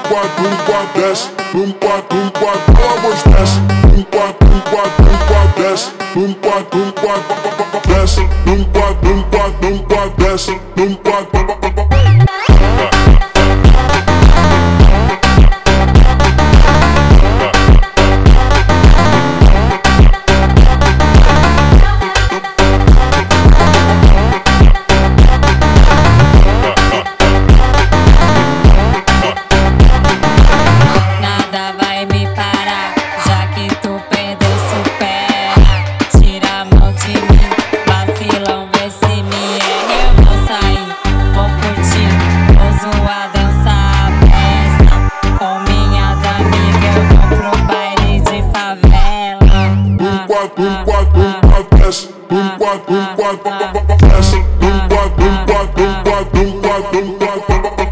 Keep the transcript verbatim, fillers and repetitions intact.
quatro, um quatro, desce, um quatro, um quatro, pelo amor de desce, um quatro, um quatro, um quatro, desce, um quatro, um quatro, desce, um quatro, um quatro, um quatro, desce, um quatro. Um quatro, um quatro, desce, um quatro, um quatro, desce, um quatro, um quatro, um quatro, um quatro, um quatro.